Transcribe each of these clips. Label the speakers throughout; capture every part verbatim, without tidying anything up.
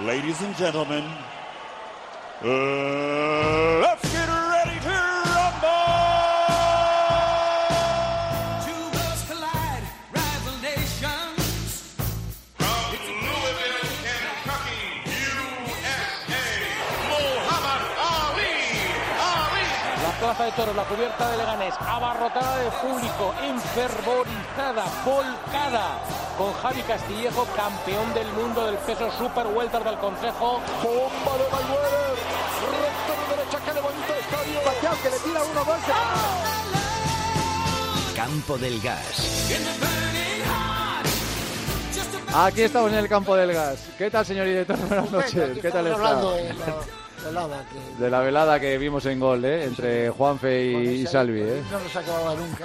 Speaker 1: Ladies and gentlemen, uh, let's get ready to rumble!
Speaker 2: Two worlds collide, rival nations.
Speaker 3: From Louisville, Kentucky, U S A, Muhammad Ali. Ali.
Speaker 4: La plaza de toros, la cubierta de Leganés, abarrotada de público, enfervorizada, volcada, con Javi Castillejo, campeón del mundo del peso super welter del Consejo.
Speaker 5: Bomba de Mayweather, recto de derecha que levanta el estadio. Pacquiao que le tira uno más.
Speaker 6: Campo del Gas.
Speaker 7: Aquí estamos en el Campo del Gas. ¿Qué tal, señor director? Buenas noches. ¿Qué tal está?
Speaker 5: De la, velada que...
Speaker 7: de la velada que vimos en Gol, ¿eh? Entre Juanfe y, y Salvi, ¿eh?
Speaker 5: No nos acababa nunca.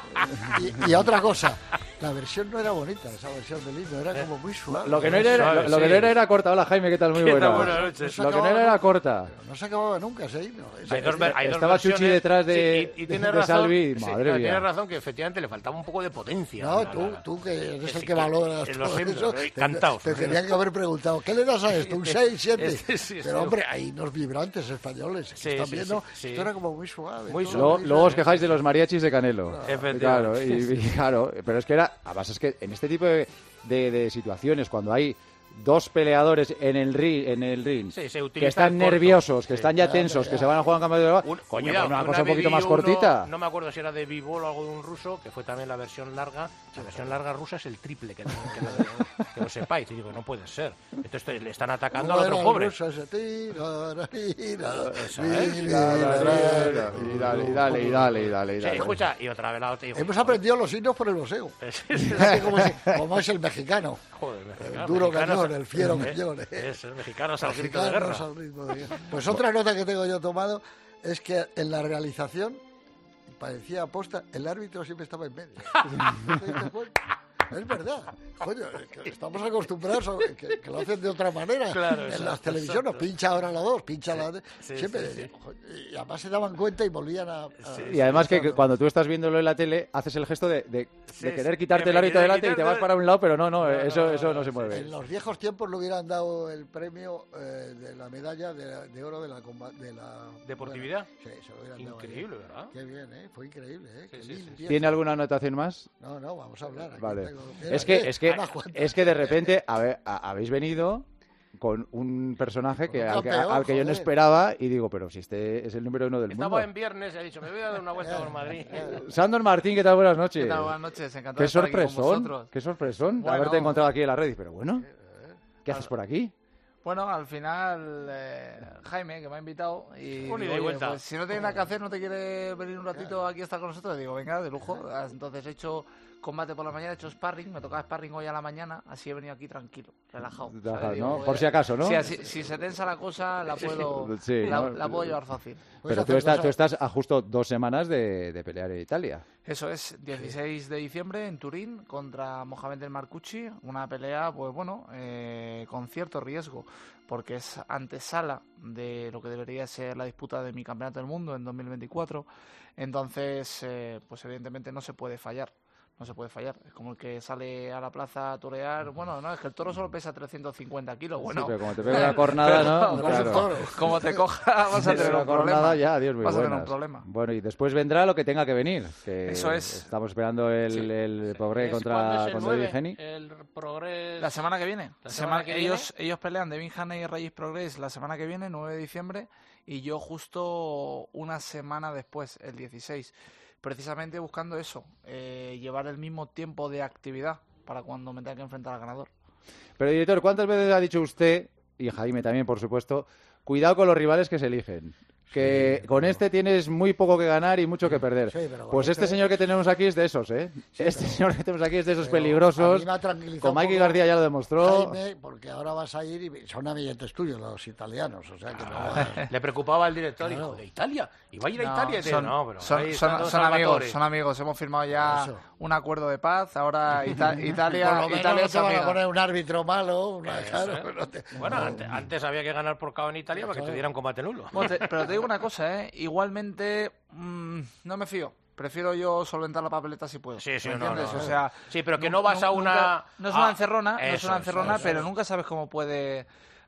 Speaker 5: y, y otra cosa, la versión no era bonita, esa versión del himno, era como muy suave.
Speaker 7: Lo que no era, lo, lo que no era, era corta. Hola, Jaime, ¿qué tal? Muy buena.
Speaker 8: Buenas noches.
Speaker 7: Lo que no era era corta.
Speaker 5: Pero no se acababa nunca ese himno. Ese,
Speaker 8: Hay dos,
Speaker 5: ese,
Speaker 8: hay dos
Speaker 7: Estaba
Speaker 8: versiones.
Speaker 7: Chuchi detrás de,
Speaker 8: sí, y, y
Speaker 7: de,
Speaker 8: razón,
Speaker 7: de Salvi.
Speaker 8: sí,
Speaker 7: Madre
Speaker 8: no,
Speaker 7: mía.
Speaker 8: tienes razón que efectivamente le faltaba un poco de potencia.
Speaker 5: No,
Speaker 8: la,
Speaker 5: tú,
Speaker 8: la,
Speaker 5: tú que eres
Speaker 8: que
Speaker 5: el
Speaker 8: sí,
Speaker 5: que valoras
Speaker 8: que
Speaker 5: todo
Speaker 8: los himnos,
Speaker 5: eso,
Speaker 8: ¿eh?
Speaker 5: te,
Speaker 8: Cantaos.
Speaker 5: te tenían que haber preguntado, ¿qué le das a esto? ¿Un seis, siete?
Speaker 8: Sí, sí,
Speaker 5: Pero
Speaker 8: sí.
Speaker 5: hombre, hay unos vibrantes españoles que
Speaker 8: Sí,
Speaker 5: están
Speaker 8: sí,
Speaker 5: viendo,
Speaker 8: sí, sí.
Speaker 5: esto era como muy suave.
Speaker 8: Muy
Speaker 5: todo
Speaker 7: Luego,
Speaker 5: muy
Speaker 7: luego os
Speaker 5: suave.
Speaker 7: quejáis de los mariachis de Canelo.
Speaker 8: Efectivamente.
Speaker 7: Claro, y, y claro, pero es que era, además es que en este tipo de, de, de situaciones, cuando hay dos peleadores en el ring, en el ring
Speaker 8: Sí, se
Speaker 7: que
Speaker 8: utiliza
Speaker 7: están
Speaker 8: el corto.
Speaker 7: nerviosos, que
Speaker 8: Sí.
Speaker 7: están ya
Speaker 5: Ya,
Speaker 7: tensos,
Speaker 5: ya.
Speaker 7: que se van a jugar en cambio de
Speaker 8: Un-
Speaker 7: coño,
Speaker 8: cuidado,
Speaker 7: pues una
Speaker 8: que
Speaker 7: cosa un
Speaker 8: vez
Speaker 7: poquito
Speaker 8: vi
Speaker 7: más
Speaker 8: uno,
Speaker 7: cortita.
Speaker 8: No me acuerdo si era de Bivol o algo de un ruso, que fue también la versión larga. La versión larga rusa es el triple, que, que, lo, que lo sepáis. Y digo, no puede ser. Entonces le están atacando al
Speaker 5: ¿Cómo
Speaker 8: otro
Speaker 5: era el
Speaker 8: pobre.
Speaker 5: ruso ese? Tira, tira,
Speaker 8: Eso es.
Speaker 5: tira,
Speaker 7: Y dale,
Speaker 5: tira.
Speaker 7: y dale, y dale, y dale, y dale. y
Speaker 8: Sí,
Speaker 7: dale.
Speaker 8: escucha, y otra vez la otra.
Speaker 5: Hemos aprendido los himnos por el boxeo.
Speaker 8: Es,
Speaker 5: Fíjate cómo es, cómo es el mexicano.
Speaker 8: Joder, mexicano,
Speaker 5: El duro
Speaker 8: mexicanos-
Speaker 5: cañón, el fiero
Speaker 8: eh,
Speaker 5: cañón. eh.
Speaker 8: Eso, es, mexicanos al grito de
Speaker 5: Mexicanos
Speaker 8: guerra.
Speaker 5: al ritmo de guerra. Pues otra nota que tengo yo tomado es que en la realización, parecía aposta, el árbitro siempre estaba en medio. ¿No te diste cuenta? Es verdad. Coño, que estamos acostumbrados a que, que lo hacen de otra manera.
Speaker 8: Claro,
Speaker 5: en
Speaker 8: exacto,
Speaker 5: las televisiones,
Speaker 8: exacto.
Speaker 5: pincha ahora la dos, pincha la de...
Speaker 8: sí,
Speaker 5: siempre.
Speaker 8: sí, sí.
Speaker 5: Coño, y además se daban cuenta y volvían a... a-
Speaker 7: Y además que, que
Speaker 5: Claro.
Speaker 7: cuando tú estás viéndolo en la tele, haces el gesto de, de,
Speaker 8: Sí,
Speaker 7: de querer
Speaker 8: sí,
Speaker 7: quitarte
Speaker 8: que
Speaker 7: el
Speaker 8: me
Speaker 7: árbitro
Speaker 8: quiere
Speaker 7: delante y te
Speaker 8: quitar
Speaker 7: vas
Speaker 8: de-
Speaker 7: para un lado, pero no, no,
Speaker 8: No,
Speaker 7: eso,
Speaker 8: no,
Speaker 7: eso
Speaker 8: no,
Speaker 7: no se
Speaker 8: sí,
Speaker 7: mueve.
Speaker 5: En los viejos tiempos le hubieran dado el premio eh, de la medalla de, de oro de la, comba- de la
Speaker 8: ¿Deportividad?
Speaker 5: Bueno, sí, se lo hubieran dado.
Speaker 8: Increíble,
Speaker 5: ahí.
Speaker 8: ¿verdad?
Speaker 5: Qué bien, ¿eh? Fue increíble, ¿eh?
Speaker 8: Sí,
Speaker 5: Qué
Speaker 8: sí, sí,
Speaker 5: limpieza.
Speaker 7: ¿Tiene alguna anotación más?
Speaker 5: No, no, vamos a hablar. Aquí
Speaker 7: Vale.
Speaker 5: tengo- mira,
Speaker 7: Es que,
Speaker 5: eh,
Speaker 7: es que,
Speaker 5: unas cuantas.
Speaker 7: es que de repente habe- a- habéis venido con un personaje que,
Speaker 5: Con un
Speaker 7: al, que,
Speaker 5: campeón,
Speaker 7: al que yo no
Speaker 5: joder.
Speaker 7: esperaba y digo, pero si este es el número uno del
Speaker 8: Estaba
Speaker 7: mundo.
Speaker 8: en viernes y ha dicho, me voy a dar una vuelta por Madrid.
Speaker 7: Sandor Martín, ¿qué tal? Buenas noches.
Speaker 9: ¿Qué tal? Buenas noches, encantado
Speaker 7: Qué
Speaker 9: de estar aquí con
Speaker 7: sorpresón,
Speaker 9: vosotros.
Speaker 7: qué sorpresón
Speaker 9: Bueno.
Speaker 7: haberte encontrado aquí en la red. Pero bueno, ¿qué haces por aquí?
Speaker 9: Bueno, al final, eh, Jaime, que me ha invitado, y
Speaker 8: Un
Speaker 9: digo,
Speaker 8: ida y
Speaker 9: oye,
Speaker 8: vuelta.
Speaker 9: pues si no tiene nada que hacer, no te quiere venir un ratito aquí a estar con nosotros, digo, venga, de lujo. Entonces he hecho combate por la mañana, he hecho sparring, me tocaba sparring hoy a la mañana, así he venido aquí tranquilo, relajado.
Speaker 7: Relajado,
Speaker 9: ¿sabes? Digo,
Speaker 7: ¿no?
Speaker 9: pues,
Speaker 7: Por si acaso, ¿no?
Speaker 9: Si, así- si se tensa la cosa, la puedo,
Speaker 7: Sí,
Speaker 9: la,
Speaker 7: ¿no?
Speaker 9: la puedo llevar fácil.
Speaker 5: Puedes
Speaker 7: Pero tú,
Speaker 5: hacer
Speaker 7: estás, tú
Speaker 5: cosas-
Speaker 7: estás a justo dos semanas de, de pelear en Italia.
Speaker 9: Eso es, dieciséis de diciembre en Turín contra Mohamed El Marcucci, una pelea, pues bueno, eh, con cierto riesgo, porque es antesala de lo que debería ser la disputa de mi campeonato del mundo en dos mil veinticuatro, entonces, eh, pues evidentemente no se puede fallar. No se puede fallar. Es como el que sale a la plaza a torear. Bueno, no, es que el toro solo pesa trescientos cincuenta kilos. Bueno,
Speaker 7: Sí, pero como te pega una cornada, ¿no?
Speaker 5: No es un
Speaker 7: Claro.
Speaker 5: toro.
Speaker 9: como te coja, vas a
Speaker 7: Sí,
Speaker 9: tener
Speaker 7: una
Speaker 9: un problema.
Speaker 7: cornada ya, Dios mío.
Speaker 9: Vas a tener
Speaker 7: buenas.
Speaker 9: un problema.
Speaker 7: Bueno, y después vendrá lo que tenga que venir. Que
Speaker 9: Eso es.
Speaker 7: Estamos esperando el,
Speaker 9: Sí.
Speaker 7: el Progre
Speaker 8: ¿Es cuándo
Speaker 7: contra,
Speaker 8: es el
Speaker 7: contra
Speaker 8: nueve?
Speaker 7: David Geni.
Speaker 8: El Progres...
Speaker 9: La semana que viene.
Speaker 8: La
Speaker 9: Sema-
Speaker 8: semana que
Speaker 9: ellos, ellos pelean Devin Haney y Reyes Progress la semana que viene, nueve de diciembre, y yo justo una semana después, el dieciséis. Precisamente buscando eso, eh, llevar el mismo tiempo de actividad para cuando me tenga que enfrentar al ganador.
Speaker 7: Pero, director, ¿cuántas veces ha dicho usted, y Jaime también, por supuesto, cuidado con los rivales que se eligen? Que
Speaker 5: Sí,
Speaker 7: con
Speaker 5: pero-
Speaker 7: este tienes muy poco que ganar y mucho que perder.
Speaker 5: Sí, pero con
Speaker 7: Pues este
Speaker 5: este-
Speaker 7: señor que tenemos aquí es de esos, ¿eh?
Speaker 5: Sí,
Speaker 7: este
Speaker 5: pero-
Speaker 7: señor que tenemos aquí es de esos
Speaker 5: Pero a
Speaker 7: peligrosos.
Speaker 5: mí me ha tranquilizado
Speaker 7: Con
Speaker 5: un
Speaker 7: Mikey
Speaker 5: poco,
Speaker 7: García ya lo demostró.
Speaker 5: Jaime, porque ahora vas a ir y son amiguetes tuyos los italianos, o sea que no...
Speaker 8: Ah, le preocupaba al director,
Speaker 5: Claro.
Speaker 8: hijo, ¿de Italia? ¿Y va a ir a
Speaker 9: No,
Speaker 8: Italia? Y dice,
Speaker 9: son,
Speaker 8: no, pero
Speaker 9: son,
Speaker 8: ahí
Speaker 9: son-
Speaker 8: están los
Speaker 9: son amigos,
Speaker 8: Salvatore.
Speaker 9: son amigos. Hemos firmado ya
Speaker 5: Eso.
Speaker 9: un acuerdo de paz. Ahora Ita- Italia,
Speaker 5: Por lo menos
Speaker 9: Italia
Speaker 5: no
Speaker 9: es
Speaker 5: te van a
Speaker 9: amiga.
Speaker 5: poner un árbitro malo, una,
Speaker 8: Eso,
Speaker 5: claro,
Speaker 8: ¿eh?
Speaker 5: no te-
Speaker 8: Bueno,
Speaker 5: no.
Speaker 8: antes, antes había que ganar por K O en Italia para que te dieran combate nulo.
Speaker 9: Bueno, te- pero te digo una cosa, ¿eh? Igualmente, mmm, no me fío. Prefiero yo solventar la papeleta si puedo.
Speaker 8: Sí, sí,
Speaker 9: ¿me
Speaker 8: no,
Speaker 9: entiendes?
Speaker 8: no,
Speaker 9: O
Speaker 8: no.
Speaker 9: sea,
Speaker 8: Sí, pero que
Speaker 9: nu-
Speaker 8: no vas
Speaker 9: nu-
Speaker 8: a una...
Speaker 9: nunca- no es una
Speaker 8: Ah,
Speaker 9: encerrona, no es
Speaker 8: eso,
Speaker 9: una
Speaker 8: eso,
Speaker 9: encerrona,
Speaker 8: eso,
Speaker 9: pero
Speaker 8: eso.
Speaker 9: nunca sabes cómo puede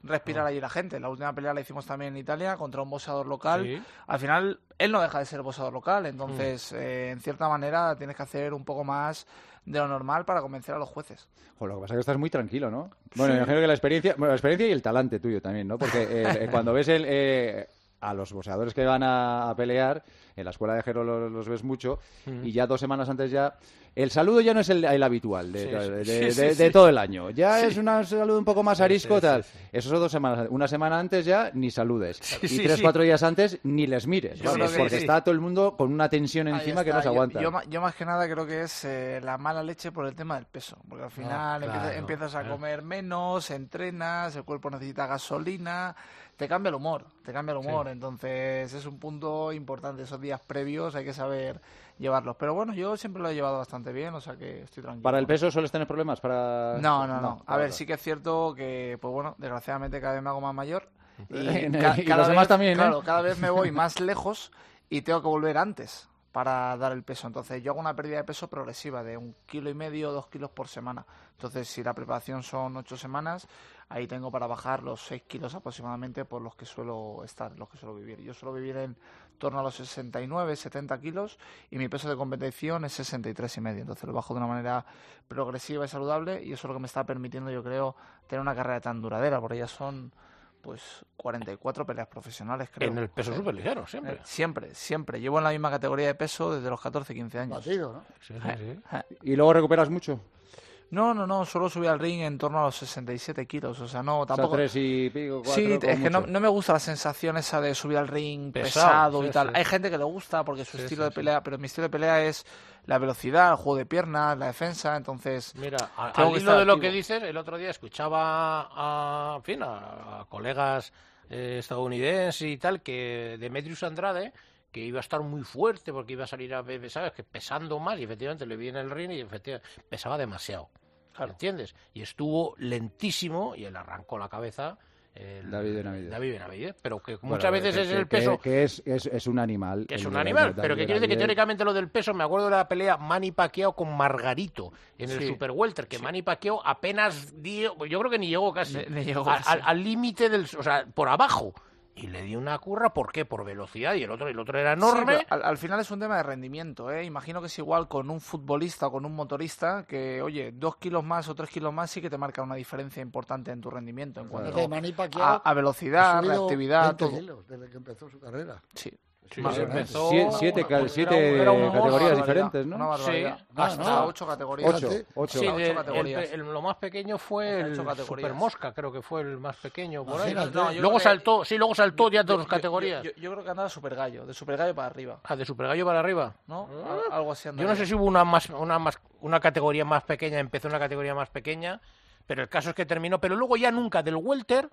Speaker 9: respirar allí la gente. La última pelea la hicimos también en Italia contra un boxeador local.
Speaker 8: Sí.
Speaker 9: Al final, él no deja de ser boxeador local, entonces, mm. eh, en cierta manera, tienes que hacer un poco más de lo normal para convencer a los jueces.
Speaker 7: Joder, lo que pasa es que estás muy tranquilo, ¿no? Bueno,
Speaker 9: Sí.
Speaker 7: me imagino que la experiencia, bueno, la experiencia y el talante tuyo también, ¿no? Porque eh, eh, cuando ves el, eh, a los boxeadores que van a, a pelear, en la escuela de Jero los, los ves mucho,
Speaker 8: Mm.
Speaker 7: y ya dos semanas antes ya... El saludo ya no es el, el habitual de,
Speaker 8: Sí,
Speaker 7: de,
Speaker 8: sí,
Speaker 7: de-
Speaker 8: sí,
Speaker 7: de-
Speaker 8: sí,
Speaker 7: de
Speaker 8: sí.
Speaker 7: todo el año. Ya
Speaker 8: Sí.
Speaker 7: es una- un saludo un poco más
Speaker 8: Sí,
Speaker 7: arisco,
Speaker 8: sí,
Speaker 7: tal.
Speaker 8: sí, sí.
Speaker 7: Eso son dos semanas. Una semana antes ya ni saludes.
Speaker 8: Sí,
Speaker 7: y
Speaker 8: sí,
Speaker 7: tres,
Speaker 8: sí.
Speaker 7: cuatro días antes ni les mires.
Speaker 9: Yo
Speaker 7: vamos,
Speaker 9: creo que
Speaker 7: porque
Speaker 9: sí.
Speaker 7: está todo el mundo con una tensión
Speaker 9: Ahí
Speaker 7: encima que
Speaker 9: está.
Speaker 7: no se aguanta.
Speaker 9: Yo, yo, ma- yo más que nada creo que es eh, la mala leche por el tema del peso, porque al final
Speaker 5: claro,
Speaker 9: empieza- empiezas a
Speaker 8: claro.
Speaker 9: comer menos, entrenas, el cuerpo necesita gasolina, te cambia el humor, te cambia el humor, entonces es un punto importante, esos días previos hay que saber llevarlos, pero bueno, yo siempre lo he llevado bastante bien, o sea que estoy tranquilo.
Speaker 7: ¿Para el peso sueles tener problemas? Para...
Speaker 9: No, no, no. A
Speaker 7: vale,
Speaker 9: ver,
Speaker 7: vale.
Speaker 9: sí que es cierto que, pues bueno, desgraciadamente cada vez me hago más mayor. Y,
Speaker 7: Y
Speaker 9: ca-
Speaker 7: los
Speaker 9: cada
Speaker 7: demás
Speaker 9: vez,
Speaker 7: también, ¿eh?
Speaker 9: claro, cada vez me voy más lejos y tengo que volver antes para dar el peso. Entonces yo hago una pérdida de peso progresiva de un kilo y medio, dos kilos por semana. Entonces si la preparación son ocho semanas, ahí tengo para bajar los seis kilos aproximadamente por los que suelo estar, los que suelo vivir. Yo suelo vivir en torno a los sesenta y nueve, setenta kilos y mi peso de competición es sesenta y tres y medio. Entonces lo bajo de una manera progresiva y saludable y eso es lo que me está permitiendo, yo creo, tener una carrera tan duradera, porque ya son pues cuarenta y cuatro peleas profesionales, creo.
Speaker 8: En el peso
Speaker 9: Sí.
Speaker 8: superligero, siempre.
Speaker 9: Eh, Siempre, siempre. Llevo en la misma categoría de peso desde los catorce, quince años.
Speaker 5: Batido, ¿no?
Speaker 8: Sí, sí, sí.
Speaker 7: ¿Y luego recuperas mucho?
Speaker 9: No, no, no, solo subí al ring en torno a los sesenta y siete kilos, o sea, no,
Speaker 7: O sea,
Speaker 9: tampoco...
Speaker 7: tres y pico, cuatro,
Speaker 9: Sí,
Speaker 7: como
Speaker 9: es que no,
Speaker 7: mucho.
Speaker 9: no me gusta la sensación esa de subir al ring
Speaker 8: Pesado,
Speaker 9: pesado,
Speaker 8: sí,
Speaker 9: y tal.
Speaker 8: sí.
Speaker 9: Hay gente que le gusta porque su
Speaker 8: Sí,
Speaker 9: estilo
Speaker 8: sí,
Speaker 9: de
Speaker 8: sí.
Speaker 9: pelea, pero mi estilo de pelea es la velocidad, el juego de piernas, la defensa, entonces...
Speaker 8: Mira, a-
Speaker 9: Tengo
Speaker 8: al
Speaker 9: que
Speaker 8: hilo
Speaker 9: estar
Speaker 8: de lo
Speaker 9: activo.
Speaker 8: que dices, el otro día escuchaba a, en fin, a, a colegas eh, estadounidenses y tal, que Demetrius Andrade, que iba a estar muy fuerte porque iba a salir a, ¿sabes? Que pesando más, y efectivamente le vi en el ring y efectivamente pesaba demasiado. ¿Entiendes? Y estuvo lentísimo y él arrancó la cabeza. El,
Speaker 7: David Benavidez.
Speaker 8: David Benavidez, pero que
Speaker 7: Bueno,
Speaker 8: muchas veces
Speaker 7: que-
Speaker 8: es
Speaker 7: que-
Speaker 8: el peso.
Speaker 7: Que, que es, es, es un animal.
Speaker 8: Que es
Speaker 7: el
Speaker 8: un
Speaker 7: de-
Speaker 8: animal,
Speaker 7: de
Speaker 8: pero que
Speaker 7: David
Speaker 8: quiere decir que
Speaker 7: Benavidez.
Speaker 8: teóricamente lo del peso, me acuerdo de la pelea Manny Pacquiao con Margarito en el
Speaker 9: Sí.
Speaker 8: Super Welter, que Manny Pacquiao apenas dio, yo creo que ni llegó casi,
Speaker 9: Ni- ni llegó
Speaker 8: al-
Speaker 9: casi.
Speaker 8: al al límite del, o sea, por abajo, y le dio una curra, ¿por qué? Por velocidad, y el otro, el otro era
Speaker 9: Sí,
Speaker 8: enorme.
Speaker 9: pero al, al final es un tema de rendimiento, ¿eh? Imagino que es igual con un futbolista o con un motorista que, oye, dos kilos más o tres kilos más sí que te marca una diferencia importante en tu rendimiento en cuanto
Speaker 5: Desde Manny
Speaker 9: a,
Speaker 5: Pacquiao
Speaker 9: a velocidad,
Speaker 5: ha subido
Speaker 9: reactividad,
Speaker 5: veinte
Speaker 9: todo.
Speaker 5: kilos desde que empezó su carrera.
Speaker 9: Sí.
Speaker 8: Sí,
Speaker 9: Más
Speaker 8: sí,
Speaker 9: o menos.
Speaker 8: empezó-
Speaker 7: Sie- siete, ca-
Speaker 8: pues
Speaker 7: siete
Speaker 8: era un- era un monstruo.
Speaker 7: categorías
Speaker 9: Una barbaridad,
Speaker 7: diferentes, ¿no?
Speaker 9: Una barbaridad.
Speaker 8: Sí,
Speaker 9: hasta
Speaker 5: no.
Speaker 9: ocho categorías.
Speaker 7: Ocho,
Speaker 5: Fíjate.
Speaker 7: ocho.
Speaker 8: Sí,
Speaker 9: ocho
Speaker 8: de- el,
Speaker 9: categorías.
Speaker 8: el- lo más pequeño fue
Speaker 9: Hasta
Speaker 8: el
Speaker 9: ocho categorías.
Speaker 8: Super Mosca, creo que fue el más pequeño por ahí.
Speaker 5: Imagínate.
Speaker 9: No, yo
Speaker 8: Luego
Speaker 9: creo que-
Speaker 8: saltó, sí, luego saltó ya
Speaker 9: Yo-
Speaker 8: todas
Speaker 9: yo-
Speaker 8: las categorías.
Speaker 9: Yo, yo- yo creo que andaba Super Gallo, de Super Gallo para arriba,
Speaker 8: Ah, de Super Gallo para arriba.
Speaker 9: ¿no? Al- Algo así
Speaker 8: Yo
Speaker 9: andaba.
Speaker 8: no sé si hubo una más, una más, una categoría más pequeña, empezó una categoría más pequeña, pero el caso es que terminó, pero luego ya nunca del welter,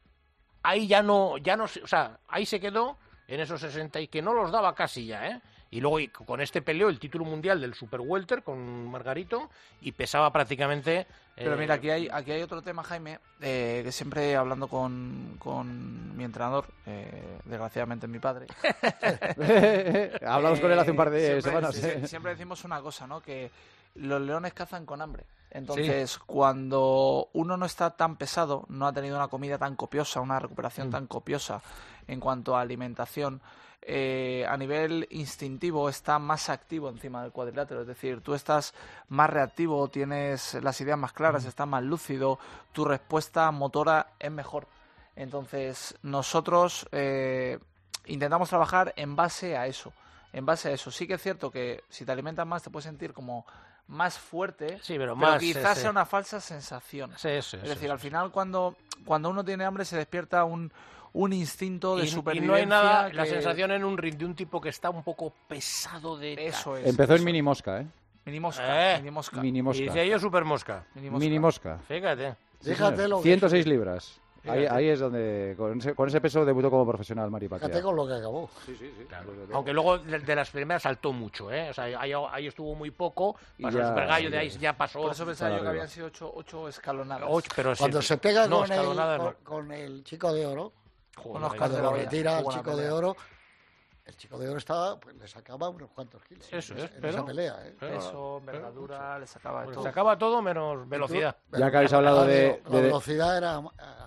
Speaker 8: ahí ya no, ya no, se- o sea, ahí se quedó en esos sesenta y que no los daba casi ya, ¿eh? Y luego y con este peleó el título mundial del Super Welter con Margarito y pesaba prácticamente.
Speaker 9: Pero
Speaker 8: eh,
Speaker 9: mira, aquí hay, aquí hay otro tema, Jaime, eh, que siempre hablando con, con mi entrenador, eh, desgraciadamente mi padre.
Speaker 7: Hablamos con él hace un par de
Speaker 9: siempre,
Speaker 7: semanas.
Speaker 9: sí,
Speaker 7: ¿eh?
Speaker 9: siempre decimos una cosa, ¿no? Que los leones cazan con hambre. Entonces, cuando uno no está tan pesado, no ha tenido una comida tan copiosa, una recuperación tan copiosa en cuanto a alimentación, eh, a nivel instintivo está más activo encima del cuadrilátero. Es decir, tú estás más reactivo, tienes las ideas más claras, estás más lúcido, tu respuesta motora es mejor. Entonces, nosotros eh, intentamos trabajar en base a eso. En base a eso. Sí que es cierto que si te alimentas más te puedes sentir como más fuerte,
Speaker 8: Sí, pero más,
Speaker 9: quizás
Speaker 8: sí,
Speaker 9: sea
Speaker 8: sí.
Speaker 9: una falsa sensación.
Speaker 8: Sí, sí,
Speaker 9: Es
Speaker 8: sí,
Speaker 9: decir,
Speaker 8: sí,
Speaker 9: al
Speaker 8: sí.
Speaker 9: final cuando, cuando uno tiene hambre se despierta un, un instinto de
Speaker 8: Y- y,
Speaker 9: supervivencia.
Speaker 8: no hay nada, la
Speaker 9: que-
Speaker 8: sensación en un ring de un tipo que está un poco pesado de...
Speaker 9: Eso es.
Speaker 7: Empezó en
Speaker 9: eso.
Speaker 7: mini mosca, ¿eh?
Speaker 9: Mini mosca.
Speaker 8: Eh.
Speaker 9: Mini mosca.
Speaker 7: Mini
Speaker 8: Y
Speaker 7: mosca.
Speaker 8: dice yo Super Mosca.
Speaker 9: Mini mosca.
Speaker 7: Mini mosca.
Speaker 8: Fíjate.
Speaker 7: Sí,
Speaker 5: Fíjate
Speaker 7: señor.
Speaker 5: lo que-
Speaker 7: ciento seis libras. Ahí,
Speaker 8: Fíjate.
Speaker 7: ahí es donde, con ese, con ese peso debutó como profesional Manny Pacquiao.
Speaker 5: Fíjate con lo que acabó.
Speaker 7: Sí, sí, sí.
Speaker 8: Claro. Aunque luego de, de las primeras saltó mucho, ¿eh? O sea, ahí, ahí estuvo muy poco,
Speaker 7: Y
Speaker 8: pasó
Speaker 7: ya-
Speaker 8: el Super Gallo, de ahí ya pasó.
Speaker 9: Por eso pensaba
Speaker 7: Para
Speaker 9: yo que
Speaker 7: arriba.
Speaker 9: habían sido ocho, ocho escalonadas.
Speaker 8: Ocho, pero
Speaker 5: Cuando
Speaker 8: sí.
Speaker 5: se pega
Speaker 8: No,
Speaker 5: con, el,
Speaker 8: escalonada
Speaker 5: con,
Speaker 8: no.
Speaker 5: con el chico de oro,
Speaker 8: Joder,
Speaker 9: Unos
Speaker 8: ahí-
Speaker 5: cuando
Speaker 9: de
Speaker 5: lo
Speaker 9: la olla.
Speaker 5: retira
Speaker 9: Qué
Speaker 5: el
Speaker 9: buena
Speaker 5: chico de
Speaker 9: pelea.
Speaker 5: oro, el chico de oro estaba, pues le sacaba unos cuantos kilos.
Speaker 8: Eso
Speaker 5: en,
Speaker 8: es,
Speaker 5: esa- en
Speaker 8: pero-
Speaker 5: esa pelea. ¿eh?
Speaker 8: pero-
Speaker 9: Peso, envergadura, le sacaba de
Speaker 8: Pues
Speaker 9: todo.
Speaker 8: se acaba todo menos velocidad.
Speaker 7: Ya que habéis hablado de-
Speaker 5: La
Speaker 7: de-
Speaker 5: velocidad era, era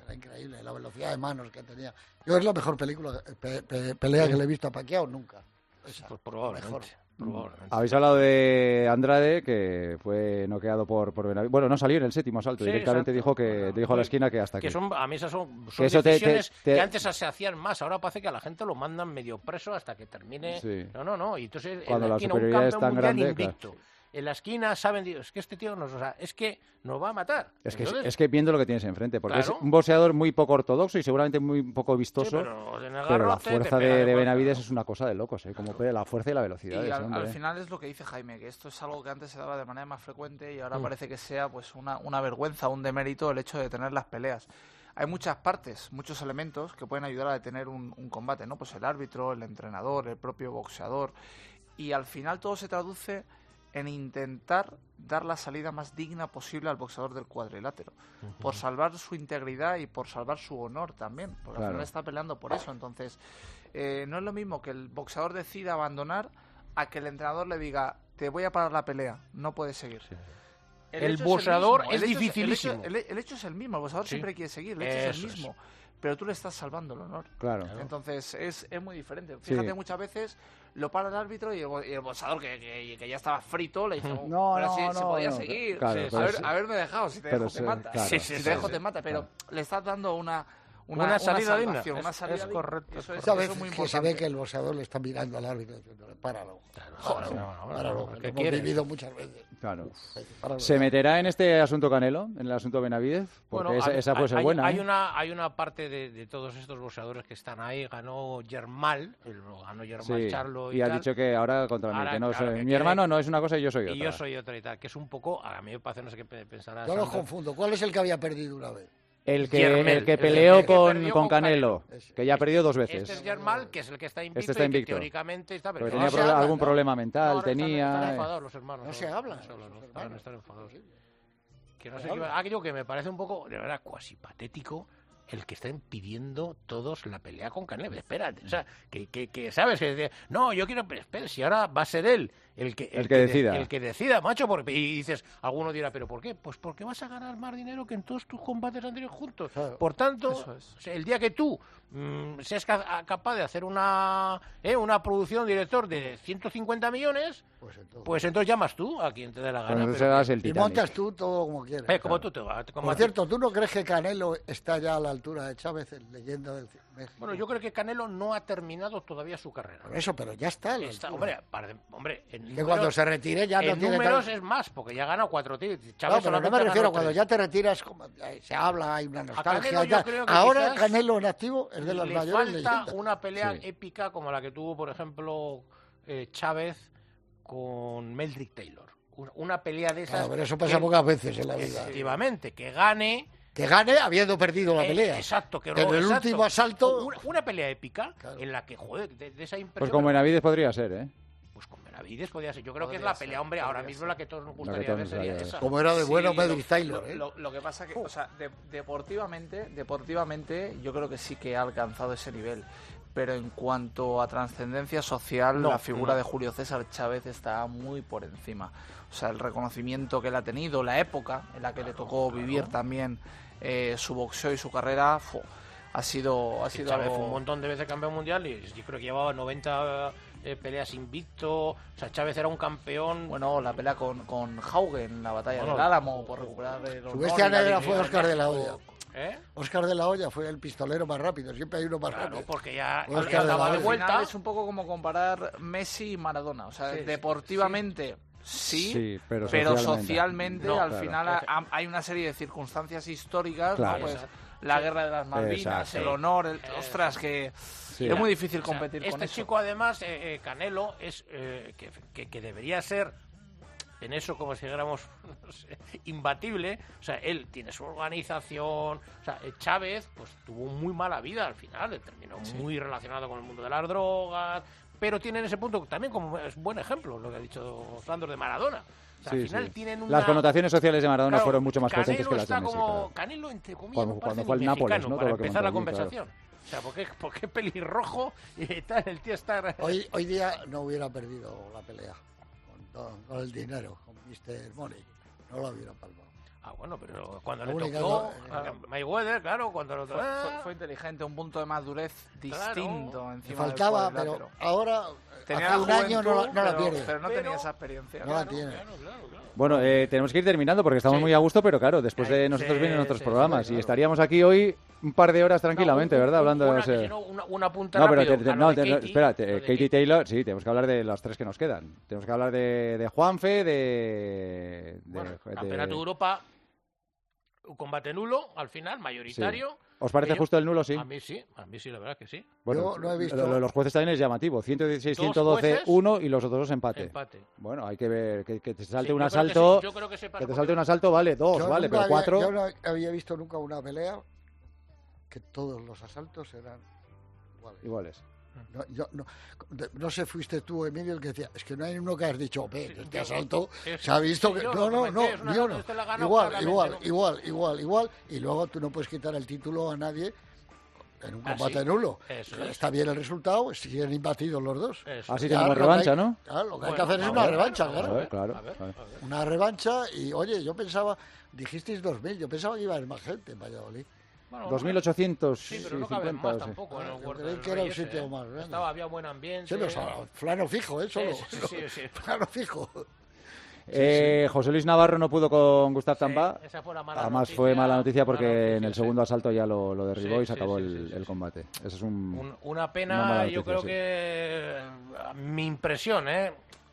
Speaker 5: era increíble, la velocidad de manos que tenía. Yo es la mejor película, pe, pe, pelea que le he visto a Pacquiao nunca. Esa,
Speaker 8: Pues probablemente.
Speaker 5: mejor.
Speaker 8: probablemente.
Speaker 7: Habéis hablado de Andrade, que fue noqueado por, por Benavides. Bueno, no salió en el séptimo asalto,
Speaker 8: Sí,
Speaker 7: directamente
Speaker 8: exacto.
Speaker 7: dijo que dijo a la esquina que hasta
Speaker 8: Que
Speaker 7: aquí.
Speaker 8: son, a mí esas son, son
Speaker 7: Que eso te-
Speaker 8: decisiones
Speaker 7: te- te-
Speaker 8: que antes se hacían más. Ahora parece que a la gente lo mandan medio preso hasta que termine.
Speaker 7: Sí.
Speaker 8: No, no, no. Y entonces
Speaker 7: Cuando
Speaker 8: en
Speaker 7: la
Speaker 8: la esquina un
Speaker 7: superioridad es
Speaker 8: campeón
Speaker 7: tan
Speaker 8: mundial
Speaker 7: grande,
Speaker 8: invicto. En la esquina saben, digo, es que este tío nos, o sea, es que nos va a matar.
Speaker 7: Es que,
Speaker 8: Entonces,
Speaker 7: es que viendo lo que tienes enfrente, porque
Speaker 8: Claro.
Speaker 7: es un boxeador muy poco ortodoxo y seguramente muy poco vistoso,
Speaker 8: sí, pero, en el
Speaker 7: pero la
Speaker 8: garrote te
Speaker 7: fuerza
Speaker 8: pega
Speaker 7: de, de
Speaker 8: golpe.
Speaker 7: Benavides es una cosa de locos, ¿eh? Como pega la fuerza y la velocidad de
Speaker 9: Y
Speaker 7: ese
Speaker 9: al,
Speaker 7: hombre.
Speaker 9: al
Speaker 7: ¿eh?
Speaker 9: final es lo que dice Jaime, que esto es algo que antes se daba de manera más frecuente y ahora
Speaker 8: Mm.
Speaker 9: parece que sea pues una, una vergüenza, un demérito el hecho de tener las peleas. Hay muchas partes, muchos elementos que pueden ayudar a detener un, un combate, ¿no? Pues el árbitro, el entrenador, el propio boxeador. Y al final todo se traduce en intentar dar la salida más digna posible al boxeador del cuadrilátero, por salvar su integridad y por salvar su honor también, porque
Speaker 7: Claro.
Speaker 9: al final está peleando por eso. Entonces, eh, no es lo mismo que el boxeador decida abandonar a que el entrenador le diga, te voy a parar la pelea, no puedes seguir.
Speaker 8: El
Speaker 9: hecho
Speaker 8: boxeador
Speaker 9: mismo,
Speaker 8: es
Speaker 9: el hecho
Speaker 8: dificilísimo.
Speaker 9: El hecho, el, el hecho es el mismo, el boxeador
Speaker 8: Sí.
Speaker 9: siempre quiere seguir, el hecho es
Speaker 8: Eso
Speaker 9: el
Speaker 8: es.
Speaker 9: mismo, pero tú le estás salvando el honor.
Speaker 7: Claro.
Speaker 9: Entonces es, es muy diferente.
Speaker 7: Sí.
Speaker 9: Fíjate, muchas veces lo para el árbitro y el, bo- y el boxeador que, que, que ya estaba frito le dice,
Speaker 7: No,
Speaker 9: pero
Speaker 7: no,
Speaker 9: si se
Speaker 7: no,
Speaker 9: podía
Speaker 7: no.
Speaker 9: seguir.
Speaker 7: Claro,
Speaker 9: Sí,
Speaker 7: pero
Speaker 9: haber,
Speaker 7: sí.
Speaker 9: haberme dejado, si te
Speaker 7: Pero
Speaker 9: dejo
Speaker 7: sí,
Speaker 9: te mata.
Speaker 7: claro.
Speaker 8: Sí, sí,
Speaker 9: si
Speaker 8: sí,
Speaker 9: te dejo
Speaker 8: sí.
Speaker 9: te mata, pero
Speaker 7: Claro.
Speaker 9: le estás dando una, una,
Speaker 8: Una salida digna.
Speaker 9: salvación, una
Speaker 8: Es-
Speaker 9: salida
Speaker 8: es
Speaker 9: digna.
Speaker 8: correcto,
Speaker 9: Eso
Speaker 8: es
Speaker 9: es,
Speaker 5: Esa
Speaker 9: eso
Speaker 5: vez
Speaker 9: es muy
Speaker 5: que se
Speaker 9: importante.
Speaker 5: ve que el boxeador le está mirando al árbitro diciéndole, páralo.
Speaker 8: Joder,
Speaker 5: Páralo,
Speaker 8: no, no,
Speaker 5: páralo,
Speaker 8: no,
Speaker 5: que
Speaker 8: ¿qué
Speaker 5: lo hemos
Speaker 8: quieres?
Speaker 5: vivido muchas veces.
Speaker 7: Claro.
Speaker 5: Páralo.
Speaker 7: ¿Se meterá en este asunto Canelo, en el asunto Benavides? Porque
Speaker 8: Bueno,
Speaker 7: esa,
Speaker 8: hay-
Speaker 7: esa puede ser
Speaker 8: hay,
Speaker 7: buena.
Speaker 8: Hay
Speaker 7: ¿eh?
Speaker 8: una, hay una parte de, de todos estos boxeadores que están ahí. Ganó Germán, el, ganó Germán
Speaker 7: Sí,
Speaker 8: Charlo y,
Speaker 7: y ha
Speaker 8: tal.
Speaker 7: dicho que ahora contra mí,
Speaker 8: Ahora,
Speaker 7: que no
Speaker 8: claro,
Speaker 7: soy-
Speaker 8: que
Speaker 7: mi
Speaker 8: quiere-
Speaker 7: hermano no es una cosa y yo soy otra.
Speaker 8: Y yo soy otra y tal, que es un poco, a mí me parece, no sé qué pe- pensará
Speaker 5: Yo los
Speaker 8: Sandra.
Speaker 5: confundo. ¿Cuál es el que había perdido una vez?
Speaker 7: El que,
Speaker 8: Yermel,
Speaker 7: el que
Speaker 8: el
Speaker 7: peleó
Speaker 8: que
Speaker 7: con,
Speaker 8: perdió
Speaker 7: con
Speaker 8: con
Speaker 7: Canelo,
Speaker 5: Canelo.
Speaker 7: que ya ha perdido dos veces.
Speaker 8: Este es Germán, que es el que está invicto,
Speaker 7: Este está
Speaker 8: y
Speaker 7: invicto.
Speaker 8: que teóricamente está...
Speaker 7: Porque
Speaker 8: pero
Speaker 7: tenía
Speaker 8: no se
Speaker 7: proble-
Speaker 8: habla,
Speaker 7: algún
Speaker 8: ¿no?
Speaker 7: problema
Speaker 8: No,
Speaker 7: mental,
Speaker 8: ahora están-
Speaker 7: tenía...
Speaker 8: Están
Speaker 7: eh.
Speaker 8: enfadados los hermanos.
Speaker 5: No se habla.
Speaker 8: No se habla, no,
Speaker 5: Los
Speaker 8: están,
Speaker 5: hermanos.
Speaker 8: están enfadados. Que no sé qué... Aquello que me parece un poco, de verdad, cuasi patético, el que estén pidiendo todos la pelea con Canelo. Espérate, o sea, que, que, que ¿sabes? Que, dice, no, yo quiero... Pero espera, si ahora va a ser él el que,
Speaker 7: El que decida.
Speaker 8: El que decida, macho. Porque, y dices, alguno dirá, ¿pero por qué? Pues porque vas a ganar más dinero que en todos tus combates anteriores juntos.
Speaker 5: Claro.
Speaker 8: Por tanto,
Speaker 9: Eso es.
Speaker 8: o sea, el día que tú mm, seas ca- capaz de hacer una, eh, una producción director de ciento cincuenta millones,
Speaker 5: Pues entonces.
Speaker 8: pues entonces llamas tú a quien te dé la gana.
Speaker 7: Entonces
Speaker 8: pero
Speaker 7: serás
Speaker 8: que-
Speaker 7: el
Speaker 5: y
Speaker 7: Titanic.
Speaker 5: montas tú todo como quieres.
Speaker 8: eh, como tú te vas. como
Speaker 5: Por
Speaker 8: a ti.
Speaker 5: cierto, ¿tú no crees que Canelo está ya a la altura de Chávez, el leyenda del México?
Speaker 8: Bueno, yo creo que Canelo no ha terminado todavía su carrera.
Speaker 5: Por eso, pero ya está. a la
Speaker 8: Está-
Speaker 5: altura.
Speaker 8: hombre, para- hombre, en
Speaker 5: que
Speaker 8: números,
Speaker 5: cuando se retire ya no
Speaker 8: en
Speaker 5: tiene
Speaker 8: números
Speaker 5: tal-
Speaker 8: es más, porque ya ha ganado cuatro tíos.
Speaker 5: No,
Speaker 8: Chávez
Speaker 5: pero no
Speaker 8: solamente
Speaker 5: me
Speaker 8: ha
Speaker 5: refiero,
Speaker 8: ganado
Speaker 5: cuando
Speaker 8: tres.
Speaker 5: ya te retiras, como, eh, se habla, hay una nostalgia.
Speaker 8: Canelo
Speaker 5: y
Speaker 8: yo
Speaker 5: tal.
Speaker 8: creo que
Speaker 5: Ahora
Speaker 8: quizás
Speaker 5: Canelo en activo es de las
Speaker 8: Le
Speaker 5: mayores
Speaker 8: falta
Speaker 5: leyendas.
Speaker 8: una pelea
Speaker 7: Sí.
Speaker 8: épica como la que tuvo, por ejemplo, eh, Chávez con Meldrick Taylor. Una, una pelea de esas.
Speaker 5: Claro, pero eso pasa
Speaker 8: que-
Speaker 5: pocas veces en la vida.
Speaker 8: Efectivamente, que gane.
Speaker 5: Que gane habiendo perdido la
Speaker 8: eh,
Speaker 5: pelea.
Speaker 8: exacto, que
Speaker 5: En
Speaker 8: no,
Speaker 5: el
Speaker 8: exacto.
Speaker 5: último asalto.
Speaker 8: Una, una pelea épica
Speaker 5: Claro.
Speaker 8: en la que, joder, de, de esa impresión.
Speaker 7: Pues con Benavides podría ser, ¿eh?
Speaker 8: Pues con Benavides podría ser. Yo creo que es
Speaker 9: Podría
Speaker 8: la
Speaker 9: ser,
Speaker 8: pelea, hombre, ahora
Speaker 9: podría
Speaker 8: mismo
Speaker 9: ser.
Speaker 8: la que todos nos
Speaker 7: que
Speaker 8: gustaría
Speaker 7: todos
Speaker 8: ver
Speaker 7: nos
Speaker 8: sería
Speaker 7: gustaría ver.
Speaker 8: esa.
Speaker 5: Como era de
Speaker 9: Sí,
Speaker 5: bueno
Speaker 9: lo-
Speaker 5: Medrick Taylor,
Speaker 9: lo,
Speaker 5: ¿eh?
Speaker 9: lo- lo que pasa que, o sea, de- deportivamente, deportivamente, yo creo que sí que ha alcanzado ese nivel. Pero en cuanto a trascendencia social,
Speaker 8: No,
Speaker 9: la figura
Speaker 8: no.
Speaker 9: de Julio César Chávez está muy por encima. O sea, el reconocimiento que él ha tenido, la época en la que le tocó vivir también eh, su boxeo y su carrera, fu, ha sido, ha
Speaker 8: Que
Speaker 9: sido
Speaker 8: Chávez
Speaker 9: algo...
Speaker 8: fue un montón de veces campeón mundial y yo creo que llevaba noventa eh, peleas invicto. O sea, Chávez era un campeón.
Speaker 9: Bueno, la pelea con, con Haugen en la batalla
Speaker 8: Bueno,
Speaker 9: del Álamo por recuperar el honor
Speaker 5: Su bestia
Speaker 9: y la
Speaker 5: negra
Speaker 9: dignidad
Speaker 5: fue
Speaker 9: de
Speaker 5: Oscar de la
Speaker 9: México.
Speaker 5: Hoya.
Speaker 8: ¿Eh?
Speaker 5: Oscar de la Hoya fue el pistolero más rápido. Siempre hay uno más
Speaker 8: Claro,
Speaker 5: rápido.
Speaker 8: porque ya,
Speaker 5: Oscar
Speaker 8: ya
Speaker 5: de la
Speaker 8: estaba de
Speaker 5: Hoya.
Speaker 9: Al
Speaker 8: vuelta.
Speaker 9: final es un poco como comparar Messi y Maradona. O sea,
Speaker 8: Sí, sí,
Speaker 9: deportivamente sí,
Speaker 7: Sí, pero
Speaker 9: pero
Speaker 7: socialmente.
Speaker 9: socialmente
Speaker 8: No,
Speaker 9: al
Speaker 7: claro.
Speaker 9: final ha- hay una serie de circunstancias históricas, ¿no?
Speaker 7: Claro.
Speaker 9: Pues
Speaker 8: Exacto.
Speaker 9: la guerra de las Malvinas,
Speaker 7: Exacto.
Speaker 9: el honor, el...
Speaker 8: Eh,
Speaker 9: ostras, que
Speaker 7: Sí.
Speaker 9: es muy difícil
Speaker 8: O sea,
Speaker 9: competir
Speaker 8: este
Speaker 9: con eso.
Speaker 8: chico, además, eh, eh, Canelo, es eh, que, que- que debería ser en eso, como si dijéramos, no sé, imbatible. O sea, él tiene su organización. O sea, eh, Chávez, pues tuvo muy mala vida al final. Él terminó muy relacionado con el mundo de las drogas. Pero tiene en ese punto también como es buen ejemplo lo que ha dicho Sandro de Maradona. O sea,
Speaker 7: Sí,
Speaker 8: al final
Speaker 7: sí.
Speaker 8: tienen una...
Speaker 7: Las connotaciones sociales de Maradona
Speaker 8: Claro,
Speaker 7: fueron mucho más
Speaker 8: Canelo
Speaker 7: potentes que las de
Speaker 8: está
Speaker 7: Messi.
Speaker 8: como
Speaker 7: claro.
Speaker 8: Canelo, entre comillas,
Speaker 7: Cuando-
Speaker 8: no
Speaker 7: cuando
Speaker 8: parece
Speaker 7: fue
Speaker 8: ni
Speaker 7: el Nápoles,
Speaker 8: mexicano
Speaker 7: ¿no?
Speaker 8: para
Speaker 7: Todo lo que
Speaker 8: empezar la
Speaker 7: montó allí, claro.
Speaker 8: conversación. O sea, porque, porque es pelirrojo y tal, el tío está...
Speaker 5: Hoy, hoy día no hubiera perdido la pelea con, todo- con el dinero, con mister Money. No lo hubiera palmado.
Speaker 8: Ah, bueno, pero cuando
Speaker 5: La
Speaker 8: le
Speaker 5: única
Speaker 8: tocó
Speaker 5: que-
Speaker 8: a Mayweather, claro, cuando lo
Speaker 9: Fue,
Speaker 8: tocó...
Speaker 9: fue- fue inteligente, un punto de madurez distinto
Speaker 5: Me
Speaker 9: encima del
Speaker 5: faltaba, pero
Speaker 9: cuadrilátero.
Speaker 5: ahora,
Speaker 9: Tenía
Speaker 5: hace
Speaker 9: la
Speaker 5: un año no, la-
Speaker 9: juventud,
Speaker 5: no la
Speaker 9: pero-
Speaker 5: pierde.
Speaker 9: Pero no
Speaker 8: Pero-
Speaker 9: tenía esa experiencia.
Speaker 5: No la tiene.
Speaker 8: Claro, claro, claro.
Speaker 7: Bueno, eh, tenemos que ir terminando porque estamos
Speaker 8: Sí.
Speaker 7: muy a gusto, pero claro, después de
Speaker 8: Sí,
Speaker 7: nosotros vienen otros
Speaker 8: sí,
Speaker 7: programas
Speaker 8: sí,
Speaker 7: y
Speaker 8: claro.
Speaker 7: estaríamos aquí hoy un par de horas tranquilamente,
Speaker 8: No, un-
Speaker 7: ¿verdad?
Speaker 8: un-
Speaker 7: Hablando de
Speaker 8: una,
Speaker 7: ese...
Speaker 8: que si no, una, una punta
Speaker 7: No, pero
Speaker 8: rápido
Speaker 7: te- te-
Speaker 8: a lo
Speaker 7: no,
Speaker 8: de
Speaker 7: te- no,
Speaker 8: Katie,
Speaker 7: espérate,
Speaker 8: lo de
Speaker 7: Katie
Speaker 8: Katie.
Speaker 7: Taylor, sí, tenemos que hablar de las tres que nos quedan. Tenemos que hablar de, de Juanfe, de... de,
Speaker 8: Bueno,
Speaker 7: de-
Speaker 8: Campeonato de Europa, un combate nulo al final, mayoritario.
Speaker 7: ¿Os parece
Speaker 8: Que yo-
Speaker 7: justo el nulo? Sí.
Speaker 8: A mí sí, a mí sí, la verdad que sí.
Speaker 7: Bueno,
Speaker 5: Yo no he visto-
Speaker 7: lo de los jueces también es llamativo. ciento dieciséis,
Speaker 8: Dos
Speaker 7: ciento doce,
Speaker 8: jueces,
Speaker 7: uno y los otros dos empate.
Speaker 8: Empate.
Speaker 7: Bueno, hay que ver que, que te salte
Speaker 8: Sí,
Speaker 7: un
Speaker 8: yo creo que
Speaker 7: asalto.
Speaker 8: sí, yo creo que se pasa
Speaker 7: Que te
Speaker 8: porque-
Speaker 7: salte un asalto, vale, dos,
Speaker 5: Yo
Speaker 7: vale,
Speaker 5: nunca
Speaker 7: pero
Speaker 5: había-
Speaker 7: cuatro.
Speaker 5: Yo no había visto nunca una pelea que todos los asaltos eran iguales.
Speaker 7: Iguales.
Speaker 5: No, yo, no, de- no sé, fuiste tú, Emilio, el que decía, es que no hay uno que has dicho, ve,
Speaker 8: Sí,
Speaker 5: este
Speaker 8: yo-
Speaker 5: asalto
Speaker 8: es-
Speaker 5: se ha visto
Speaker 8: sí,
Speaker 5: que...
Speaker 8: yo
Speaker 5: No,
Speaker 8: lo
Speaker 5: no,
Speaker 8: comenté,
Speaker 5: no,
Speaker 8: es un
Speaker 5: ni
Speaker 8: asalto,
Speaker 5: uno.
Speaker 8: este la gana
Speaker 5: Igual,
Speaker 8: claramente,
Speaker 5: igual,
Speaker 8: ¿no?
Speaker 5: igual, igual, igual. Y luego tú no puedes quitar el título a nadie en un
Speaker 8: Ah,
Speaker 5: combate
Speaker 8: sí.
Speaker 5: nulo.
Speaker 8: Eso es.
Speaker 5: Está bien el resultado, siguen imbatidos los dos.
Speaker 8: Eso.
Speaker 7: Así
Speaker 5: Ya,
Speaker 7: tenemos
Speaker 5: lo que
Speaker 7: revancha,
Speaker 5: hay-
Speaker 7: ¿no?
Speaker 5: Claro, lo que hay que
Speaker 8: Bueno,
Speaker 5: hacer es
Speaker 8: a
Speaker 5: una
Speaker 8: ver,
Speaker 5: revancha,
Speaker 8: a
Speaker 5: claro.
Speaker 8: ver,
Speaker 7: claro,
Speaker 8: a ver,
Speaker 7: claro.
Speaker 8: a ver.
Speaker 5: Una revancha y, oye, yo pensaba, dijisteis dos mil, yo pensaba que iba a haber más gente en Valladolid.
Speaker 8: Bueno,
Speaker 7: dos mil ochocientos
Speaker 8: Sí, pero no caben
Speaker 7: cincuenta,
Speaker 8: más
Speaker 7: o sea.
Speaker 8: tampoco en el
Speaker 5: Yo
Speaker 8: Huerta
Speaker 5: creí
Speaker 8: del
Speaker 5: que era un
Speaker 8: Rey ese,
Speaker 5: sitio
Speaker 8: ¿eh?
Speaker 5: más grande.
Speaker 8: Estaba, había buen ambiente.
Speaker 5: Sí, pero o sea, flano fijo, ¿eh? Solo.
Speaker 8: Sí, sí, sí, sí.
Speaker 5: Flano fijo.
Speaker 7: Eh, José Luis Navarro no pudo con Gustav
Speaker 8: Sí,
Speaker 7: Tampa.
Speaker 8: esa fue la mala
Speaker 7: Además
Speaker 8: noticia,
Speaker 7: fue mala noticia porque
Speaker 8: mala noticia,
Speaker 7: en el
Speaker 8: sí.
Speaker 7: segundo asalto ya lo, lo derribó
Speaker 8: Sí,
Speaker 7: y se
Speaker 8: sí,
Speaker 7: acabó
Speaker 8: sí,
Speaker 7: el,
Speaker 8: sí, sí,
Speaker 7: el
Speaker 8: sí.
Speaker 7: combate. Eso es un...
Speaker 8: Un- una
Speaker 7: Una
Speaker 8: pena,
Speaker 7: mala
Speaker 8: yo
Speaker 7: noticia,
Speaker 8: creo
Speaker 7: sí.
Speaker 8: que a mi impresión, ¿eh?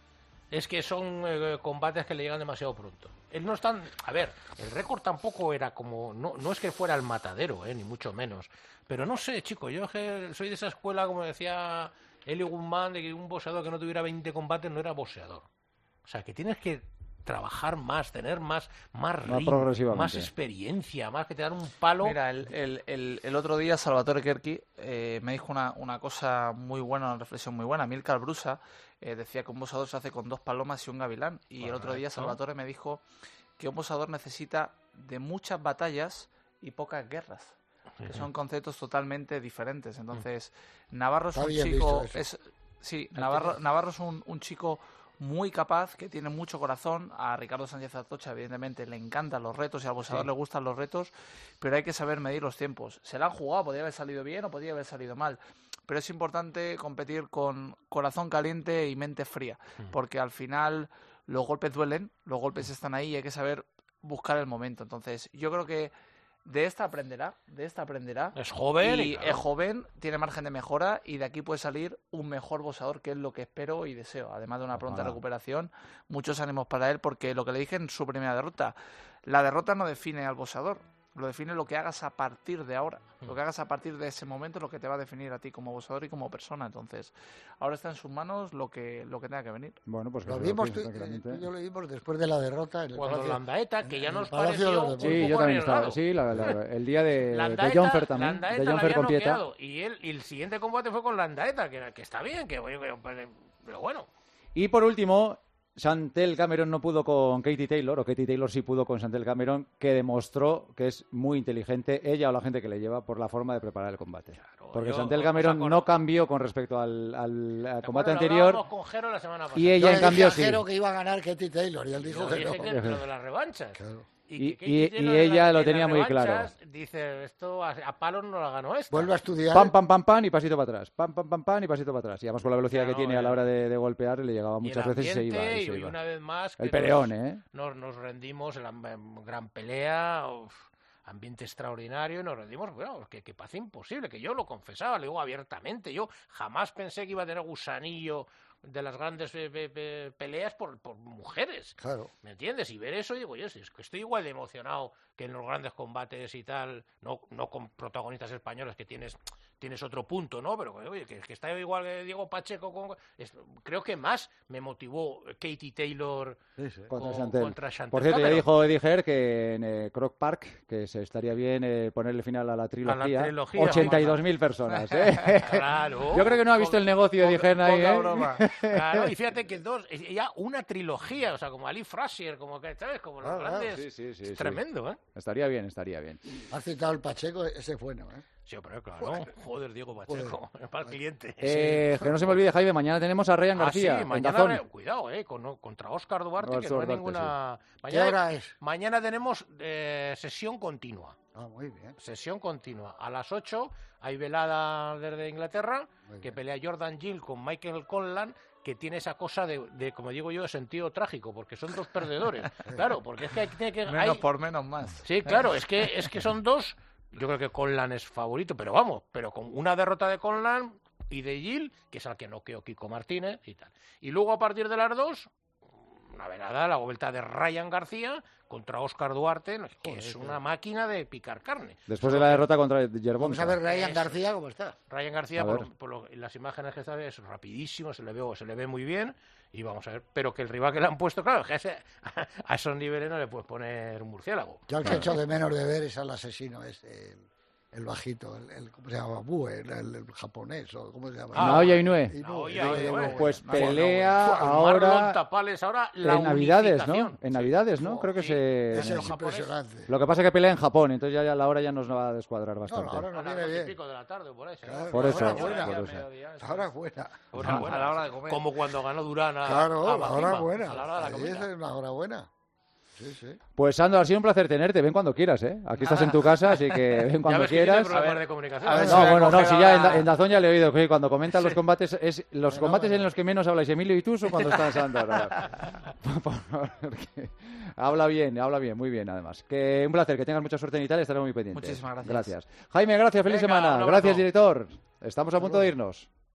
Speaker 8: es que son eh, combates que le llegan demasiado pronto. Él no están, a ver, el récord tampoco era como, no, no es que fuera el matadero, ¿eh? ni mucho menos, pero no sé, chico, yo que soy de esa escuela, como decía Eli Guzmán, de que un boxeador que no tuviera veinte combates no era boxeador. O sea, que tienes que trabajar más, tener más, más
Speaker 7: Más
Speaker 8: ritmo,
Speaker 7: progresivamente.
Speaker 8: más experiencia, más que te dan un palo.
Speaker 9: Mira, el, el, el, el otro día Salvatore Kerki eh, me dijo una, una cosa muy buena, una reflexión muy buena. Milcar Brusa eh, decía que un boxeador se hace con dos palomas y un gavilán. Y el otro día
Speaker 8: Correcto.
Speaker 9: Salvatore me dijo que un boxeador necesita de muchas batallas y pocas guerras. Que son conceptos totalmente diferentes. Entonces, Navarro es
Speaker 5: Está
Speaker 9: un
Speaker 5: bien
Speaker 9: chico...
Speaker 5: visto eso.
Speaker 9: Es, sí, Navarro, Navarro es un, un chico muy capaz, que tiene mucho corazón. A Ricardo Sánchez Atocha, evidentemente, le encantan los retos y al boxeador
Speaker 8: Sí.
Speaker 9: le gustan los retos, pero hay que saber medir los tiempos. Se la han jugado, podría haber salido bien o podría haber salido mal, pero es importante competir con corazón caliente y mente fría, porque al final los golpes duelen, los golpes están ahí y hay que saber buscar el momento. Entonces, yo creo que de esta aprenderá, de esta aprenderá.
Speaker 8: Es joven
Speaker 9: y
Speaker 8: y, claro,
Speaker 9: es joven, tiene margen de mejora y de aquí puede salir un mejor boxeador, que es lo que espero y deseo. Además de una pronta
Speaker 7: Ojalá.
Speaker 9: recuperación, muchos ánimos para él, porque lo que le dije en su primera derrota, la derrota no define al boxeador, lo define lo que hagas a partir de ahora. Lo que hagas a partir de ese momento es lo que te va a definir a ti como boxeador y como persona. Entonces, ahora está en sus manos lo que lo que tenga que venir.
Speaker 7: Bueno, pues que
Speaker 5: Lo
Speaker 7: se
Speaker 5: vimos,
Speaker 7: piense
Speaker 5: tú,
Speaker 7: tranquilamente.
Speaker 5: tú y yo lo vimos después de la derrota. En el
Speaker 8: cuando
Speaker 5: Palacio-
Speaker 8: Landaeta, que ya
Speaker 5: en
Speaker 8: nos
Speaker 5: el Palacio de
Speaker 8: pareció
Speaker 5: los
Speaker 8: un
Speaker 7: Sí, yo
Speaker 8: poco
Speaker 7: también estaba.
Speaker 8: arriesgado.
Speaker 7: Sí, la- la- el día de, de
Speaker 8: Landaeta,
Speaker 7: Jonfer también.
Speaker 8: Landaeta
Speaker 7: De
Speaker 8: la
Speaker 7: Jonfer
Speaker 8: había
Speaker 7: con Pieta.
Speaker 8: noqueado, y, él, y el siguiente combate fue con Landaeta, que, que está bien, que oye, pero, pero bueno.
Speaker 7: Y por último, Chantel Cameron no pudo con Katie Taylor, o Katie Taylor sí pudo con Chantel Cameron, que demostró que es muy inteligente ella o la gente que le lleva por la forma de preparar el combate. Porque
Speaker 8: yo-
Speaker 7: Chantel
Speaker 8: os
Speaker 7: Cameron
Speaker 8: acordáis-
Speaker 7: no cambió con respecto al, al- al
Speaker 8: ¿Te
Speaker 7: combate
Speaker 8: acuerdas? Lo
Speaker 7: anterior.
Speaker 8: hablábamos con Jero la semana pasada.
Speaker 7: Y
Speaker 5: Yo
Speaker 7: ella,
Speaker 5: le
Speaker 7: en cambio,
Speaker 5: dije a
Speaker 7: sí.
Speaker 5: Jero que iba a ganar Katie Taylor y él dijo
Speaker 8: Yo
Speaker 5: que
Speaker 8: dije
Speaker 5: no.
Speaker 8: que lo de las revanchas.
Speaker 5: Claro.
Speaker 7: Y-
Speaker 8: que
Speaker 7: y-
Speaker 8: Katie
Speaker 7: y
Speaker 8: Taylor en
Speaker 7: ella
Speaker 8: la-
Speaker 7: lo
Speaker 8: en
Speaker 7: tenía
Speaker 8: las
Speaker 7: muy claro.
Speaker 8: revanchas Dice, esto a, a palos no la ganó esta.
Speaker 5: Vuelve a estudiar.
Speaker 7: Pam, pam, pam, pam y pasito para atrás. Pam, pam, pam, pam y pasito para atrás. Y además con la velocidad
Speaker 8: Claro,
Speaker 7: que tiene a la
Speaker 8: el-
Speaker 7: hora de, de golpear le llegaba
Speaker 8: Y el
Speaker 7: muchas veces y se iba.
Speaker 8: ambiente,
Speaker 7: y se
Speaker 8: y
Speaker 7: iba.
Speaker 8: una vez más que
Speaker 7: El peleón,
Speaker 8: nos,
Speaker 7: ¿eh?
Speaker 8: nos, nos rendimos en la en gran pelea, uf, ambiente extraordinario, y nos rendimos, bueno, que, que parece imposible, que yo lo confesaba, lo digo abiertamente, yo jamás pensé que iba a tener gusanillo de las grandes eh, pe- pe- peleas por, por mujeres.
Speaker 5: Claro.
Speaker 8: ¿Me entiendes? Y ver eso, digo, oye, si es que estoy igual de emocionado que en los grandes combates y tal, no, no con protagonistas españoles, que tienes tienes otro punto, ¿no? Pero, oye, que, que está igual que Diego Pacheco, con, es- creo que más me motivó Katie Taylor
Speaker 5: Sí, sí.
Speaker 7: Contra
Speaker 8: con-
Speaker 7: Chantel.
Speaker 8: contra Chantel
Speaker 7: Por cierto, ya
Speaker 8: Cameron.
Speaker 7: dijo Eddie Hearn que en eh, Croc Park que se estaría bien eh, ponerle final a la trilogía.
Speaker 8: trilogía,
Speaker 7: ochenta y dos mil personas, ¿eh?
Speaker 8: Claro.
Speaker 7: Yo creo que no ha visto el negocio Eddie Hearn ahí,
Speaker 9: Poca
Speaker 7: ¿eh?
Speaker 9: broma.
Speaker 8: Claro, y fíjate que el dos, es ya una trilogía, o sea, como Ali Frazier, como que, ¿sabes? Como los
Speaker 5: Ah, ah,
Speaker 8: grandes.
Speaker 7: Sí, sí, sí,
Speaker 8: es
Speaker 7: sí.
Speaker 8: tremendo, ¿eh?
Speaker 7: Estaría bien, estaría bien.
Speaker 5: Has citado el Pacheco, ese fue, ¿no? ¿eh?
Speaker 8: Sí, pero claro. Joder, Diego Pacheco, para el cliente.
Speaker 7: Eh, que no se me olvide, Jaime, mañana tenemos a Ryan García.
Speaker 8: Ah, sí,
Speaker 7: en
Speaker 8: mañana,
Speaker 7: Dazón.
Speaker 8: re- cuidado, eh, con, contra Óscar Duarte,
Speaker 7: No,
Speaker 8: que no hay
Speaker 7: Duarte,
Speaker 8: ninguna...
Speaker 5: ¿Qué
Speaker 8: Mañana,
Speaker 5: hora es?
Speaker 8: mañana tenemos eh, sesión continua.
Speaker 5: Ah, muy bien.
Speaker 8: Sesión continua. A las ocho hay velada desde Inglaterra,
Speaker 5: Muy
Speaker 8: que
Speaker 5: bien.
Speaker 8: pelea Jordan Gill con Michael Conlan, que tiene esa cosa de, de, como digo yo, de sentido trágico, porque son dos perdedores. Claro, porque es que hay, tiene que...
Speaker 9: Menos
Speaker 8: hay-
Speaker 9: por menos más.
Speaker 8: Sí, claro, es que, es que son dos. Yo creo que Conlan es favorito, pero vamos, pero con una derrota de Conlan y de Gil, que es al que noqueó Kiko Martínez y tal. Y luego a partir de las dos, una velada, la vuelta de Ryan García contra Óscar Duarte, que
Speaker 5: Joder,
Speaker 8: es
Speaker 5: qué-
Speaker 8: una máquina de picar carne.
Speaker 7: Después de la derrota contra
Speaker 5: Vamos
Speaker 7: Yerbonka.
Speaker 5: a ver Ryan
Speaker 8: Eso.
Speaker 5: García cómo está.
Speaker 8: Ryan García,
Speaker 7: A
Speaker 8: por,
Speaker 7: ver.
Speaker 8: por lo- en las imágenes que está, es rapidísimo, se le ve, se le ve muy bien. Y vamos a ver, pero que el rival que le han puesto, claro, que a, ese- a esos niveles no le puedes poner un murciélago.
Speaker 5: Yo al que echo de menos de ver es al asesino ese, el, el bajito, el, el- ¿cómo se llama? Bue, el, el- el japonés, o ¿cómo se llama?
Speaker 8: Ah,
Speaker 7: Naoya Inoue.
Speaker 5: Inoue,
Speaker 8: Naoya
Speaker 5: Inoue,
Speaker 8: Inoue.
Speaker 5: Inoue.
Speaker 7: Pues
Speaker 5: No,
Speaker 7: pelea
Speaker 5: no, no.
Speaker 7: ahora
Speaker 8: Marlon Tapales, ahora la
Speaker 7: en Navidades, ¿no?
Speaker 8: unificación.
Speaker 7: En Navidades, ¿no? Creo que
Speaker 8: Sí.
Speaker 7: se...
Speaker 5: Ese
Speaker 8: los
Speaker 5: es
Speaker 8: japoneses.
Speaker 5: impresionante.
Speaker 7: Lo que pasa es que pelea en Japón, entonces ya, ya la hora ya nos va a descuadrar
Speaker 5: No,
Speaker 7: bastante.
Speaker 5: no, ahora
Speaker 8: A
Speaker 5: no
Speaker 8: las
Speaker 5: viene
Speaker 8: dos y
Speaker 5: bien.
Speaker 8: pico de la tarde, por ahí.
Speaker 5: Claro,
Speaker 7: Por
Speaker 5: la
Speaker 7: eso,
Speaker 5: hora
Speaker 7: por
Speaker 5: buena.
Speaker 7: eso.
Speaker 8: Mediodía,
Speaker 5: La hora buena.
Speaker 8: hora
Speaker 9: A
Speaker 8: buena.
Speaker 9: la hora de comer.
Speaker 8: Como cuando ganó Durán a,
Speaker 5: Claro,
Speaker 8: a
Speaker 5: la
Speaker 8: Bacima,
Speaker 5: hora buena.
Speaker 8: A la hora de la
Speaker 5: Ahí
Speaker 8: comida.
Speaker 5: es una hora buena. Sí, sí.
Speaker 7: Pues Sandro, ha sido un placer tenerte. Ven cuando quieras, ¿eh? Aquí estás en tu casa, así que ven
Speaker 8: Ya
Speaker 7: cuando
Speaker 8: ves que tiene
Speaker 7: quieras.
Speaker 8: problemas de comunicación.
Speaker 9: a ver
Speaker 8: ¿eh?
Speaker 9: si
Speaker 7: No,
Speaker 9: me
Speaker 7: bueno, no,
Speaker 9: coge
Speaker 7: si ya en,
Speaker 9: ahora-
Speaker 7: Da- en Dazón ya le he oído que cuando comentan los combates, es los combates en los que menos habláis Emilio y tú son cuando están Sandro. Porque habla bien, habla bien, muy bien además. Que un placer, que tengas mucha suerte en Italia, estaremos muy pendientes.
Speaker 9: Muchísimas gracias.
Speaker 7: Gracias. Jaime, gracias, feliz
Speaker 8: Venga, un
Speaker 7: semana.
Speaker 8: abrazo.
Speaker 7: Gracias, director. Estamos a punto de irnos.